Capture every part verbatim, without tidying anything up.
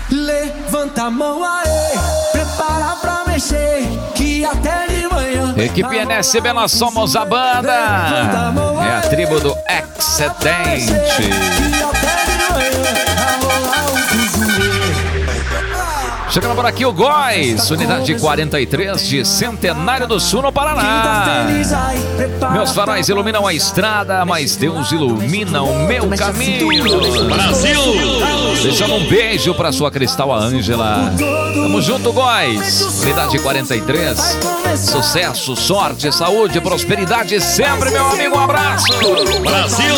Levanta a mão aí, prepara pra mexer, que até de manhã. Equipe N S B, nós somos a banda. É a tribo do Excedente. Chegando por aqui o Góis, unidade quarenta e três de Centenário do Sul, no Paraná. Meus faróis iluminam a estrada, mas Deus ilumina o meu caminho. Brasil! Deixando um beijo pra sua Cristal, a Ângela. Tamo junto, Góis. Unidade quarenta e três. Sucesso, sorte, saúde, prosperidade sempre, meu amigo. Um abraço. Brasil!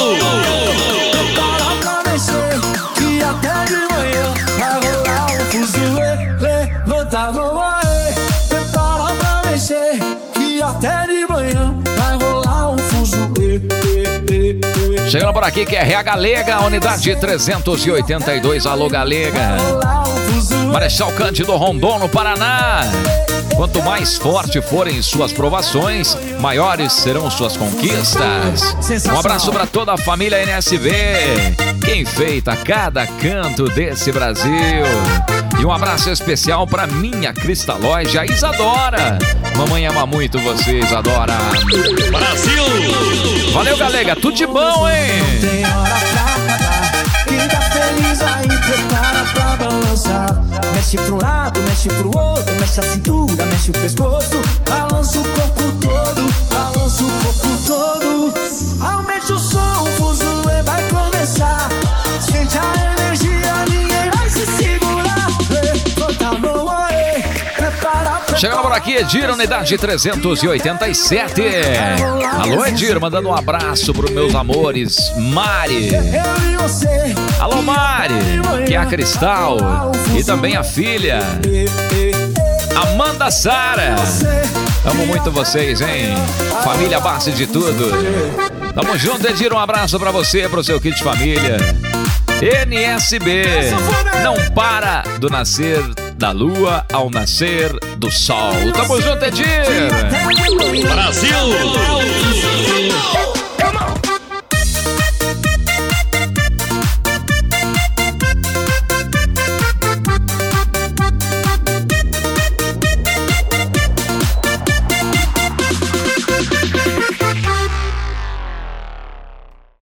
Levanta a mão aí, prepara pra mexer, que até de manhã vai rolar um fuzuê. Chegando por aqui que é Rea Galega, unidade trezentos e oitenta e dois, alô Galega. Marechal Cândido Rondon, no Paraná. Quanto mais forte forem suas provações, maiores serão suas conquistas. Um abraço para toda a família N S B, que enfeita cada canto desse Brasil. E um abraço especial para minha Cristalóide, a Isadora. Mamãe ama muito você, Isadora. Brasil! Valeu, Galega, tudo de bom, hein? Não tem hora pra acabar. Quem tá feliz aí, prepara pra balançar. Mexe pra um lado, mexe pro outro, mexe a cintura, mexe o pescoço. Balança o corpo todo, balança o corpo todo. Aumente o som, o fuzuê vai começar. Sente a energia, ninguém vai se segurar. Levanta a mão aí, prepara pra... Chegando por aqui, Edir, unidade trezentos e oitenta e sete. Alô, Edir, mandando um abraço pros meus amores, Mari. Alô, Mari, que é a Cristal. E também a filha, Amanda Sara. Amo muito vocês, hein? Família base de tudo. Tamo junto, Edir, um abraço pra você, pro seu kit família. N S B, não para do nascer da lua ao nascer do sol. Tamo junto, Edir. Brasil!